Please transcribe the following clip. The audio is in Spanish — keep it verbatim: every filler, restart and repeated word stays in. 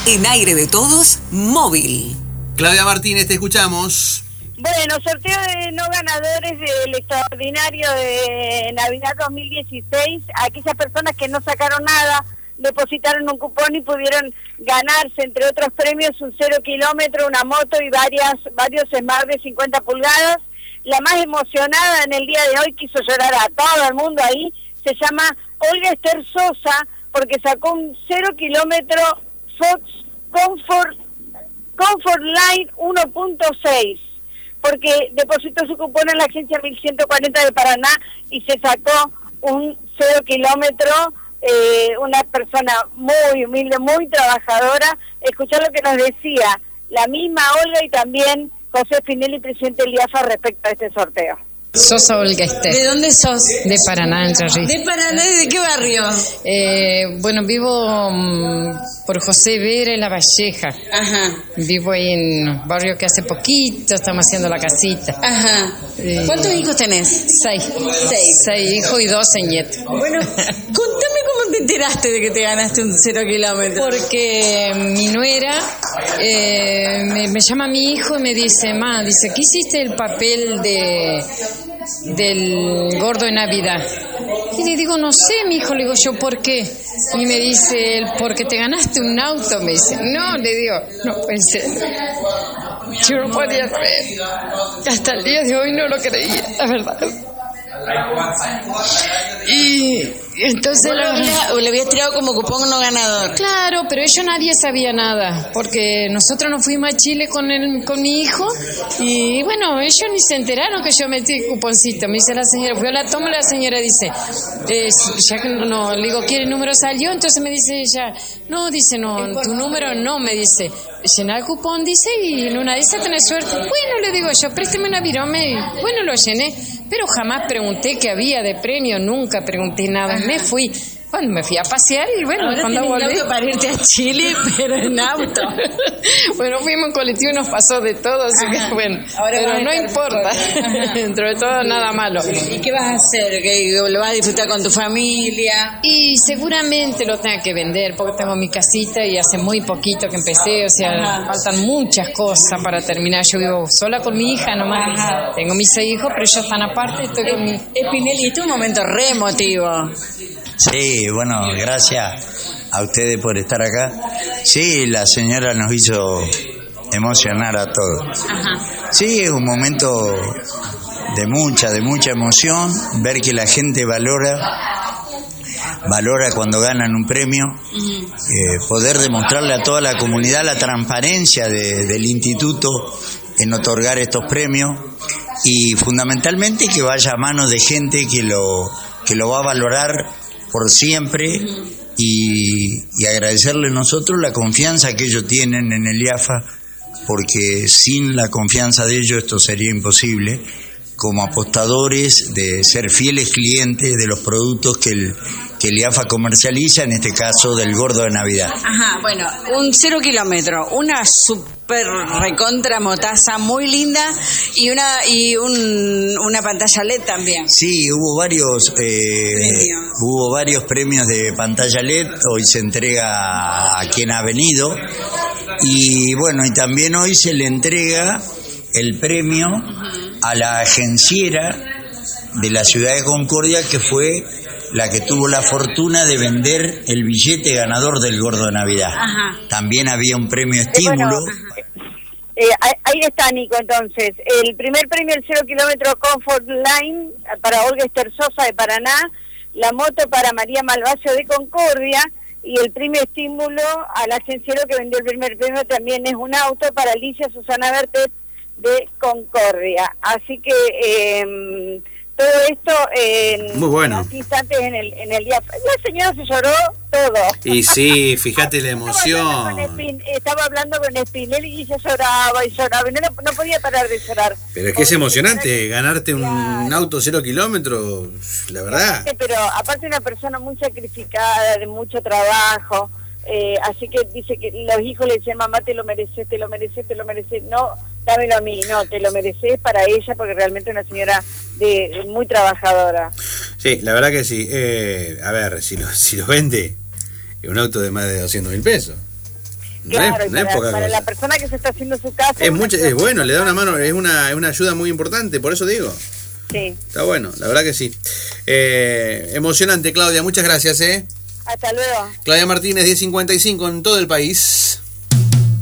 En Aire de Todos, móvil. Claudia Martínez, te escuchamos. Bueno, sorteo de no ganadores del extraordinario de Navidad dos mil dieciséis. Aquellas personas que no sacaron nada, depositaron un cupón y pudieron ganarse, entre otros premios, un cero kilómetro, una moto y varias varios Smart de cincuenta pulgadas. La más emocionada en el día de hoy, quiso llorar a todo el mundo ahí, se llama Olga Esther Sosa, porque sacó un cero kilómetro Fox Comfort, Comfort Line uno punto seis, porque depositó su cupón en la agencia mil ciento cuarenta de Paraná y se sacó un cero kilómetro, eh, una persona muy humilde, muy trabajadora. Escuchar lo que nos decía la misma Olga y también José Spinelli, presidente del I A F A, respecto a este sorteo. Sosa Olga Esther. ¿De dónde sos? De Paraná, Entre Ríos. ¿De Paraná? ¿De qué barrio? Eh, bueno, vivo um, por José Vera en La Valleja. Ajá. Vivo ahí en un barrio que hace poquito estamos haciendo la casita. Ajá. Eh, ¿Cuántos hijos tenés? Seis. Seis. Seis hijos y dos nietos. Bueno, contame cómo te enteraste de que te ganaste un cero kilómetro. Porque mi nuera eh, me, me llama a mi hijo y me dice, ma, dice, ¿qué hiciste el papel de del gordo de Navidad? Y le digo, no sé, mi hijo. Le digo yo, ¿por qué? Y me dice él, porque te ganaste un auto. Me dice, no, le digo, no puede ser. Yo no podía creer. Hasta el día de hoy no lo creía, la verdad. Y entonces lo había, le habías tirado como cupón no ganador. Claro, pero ellos nadie sabía nada, porque nosotros nos fuimos a Chile con el, con mi hijo y bueno, ellos ni se enteraron que yo metí cuponcito. Me dice la señora, fui a la toma y la señora dice, eh, ya que no, le digo, ¿quiere número salió? Entonces me dice ella, no, dice, no, tu número no, me dice, llena el cupón, dice, y en una de esas tenés suerte. Bueno, le digo yo, présteme una virome, bueno, lo llené, pero jamás pregunté qué había de premio, nunca pregunté nada. Ajá. Me fui, bueno, me fui a pasear y bueno, ahora cuando volví auto para irte a Chile, pero en auto. Bueno, fuimos en colectivo, nos pasó de todo, así Ajá. que bueno, ahora pero no importa, dentro de todo nada malo. ¿Y qué vas a hacer? ¿Que lo vas a disfrutar con tu familia? Y seguramente lo tenga que vender, porque tengo mi casita y hace muy poquito que empecé, o sea, Ajá. faltan muchas cosas para terminar. Yo vivo sola con mi hija nomás, Ajá. tengo mis seis hijos, pero ellos están aparte, estoy con mi... Spinelli, este es un momento re emotivo. Sí, bueno, gracias a ustedes por estar acá. Sí, la señora nos hizo emocionar a todos. Ajá. Sí, es un momento de mucha, de mucha emoción, ver que la gente valora, valora cuando ganan un premio, uh-huh. eh, poder demostrarle a toda la comunidad la transparencia de, del instituto en otorgar estos premios y fundamentalmente que vaya a manos de gente que lo, que lo va a valorar por siempre y, y agradecerle nosotros la confianza que ellos tienen en el I A F A, porque sin la confianza de ellos esto sería imposible, como apostadores de ser fieles clientes de los productos que el, que el I A F A comercializa, en este caso del gordo de Navidad. Ajá, bueno, un cero kilómetro, una super recontra motaza muy linda y una y un, una pantalla L E D también. Sí, hubo varios eh, hubo varios premios de pantalla L E D, hoy se entrega a quien ha venido y bueno, y también hoy se le entrega el premio a la agenciera de la ciudad de Concordia, que fue la que tuvo la fortuna de vender el billete ganador del gordo de Navidad. Ajá. También había un premio estímulo. Bueno, eh, ahí está, Nico, entonces. El primer premio, el cero kilómetro Comfort Line, para Olga Esther Sosa de Paraná, la moto para María Malvacio de Concordia, y el premio estímulo al agenciero que vendió el primer premio también es un auto para Alicia Susana Bertet de Concordia. Así que eh, todo esto en muy bueno. unos instantes en el en el día. La señora se lloró todo. Y sí, fíjate la emoción. Estaba hablando con, Spin, estaba hablando con Spinelli y ella lloraba y lloraba y no, no podía parar de llorar. Pero es que es emocionante ganarte un claro. auto cero kilómetros, la verdad. Pero aparte una persona muy sacrificada, de mucho trabajo. Eh, así que dice que los hijos le decían, mamá, te lo mereces, te lo mereces, te lo mereces. No, dámelo a mí, no, te lo mereces para ella, porque realmente es una señora de, de muy trabajadora. Sí, la verdad que sí. Eh, a ver, si lo, si lo vende, es un auto de más de doscientos mil pesos. Claro, no es, no es para, poca para cosa. la persona que se está haciendo su casa. Es, mucho, es bueno, le da una mano, es una, es una ayuda muy importante, por eso digo. Sí. Está bueno, la verdad que sí. Eh, emocionante, Claudia, muchas gracias, ¿eh? Hasta luego. Claudia Martínez, diez cincuenta y cinco en todo el país.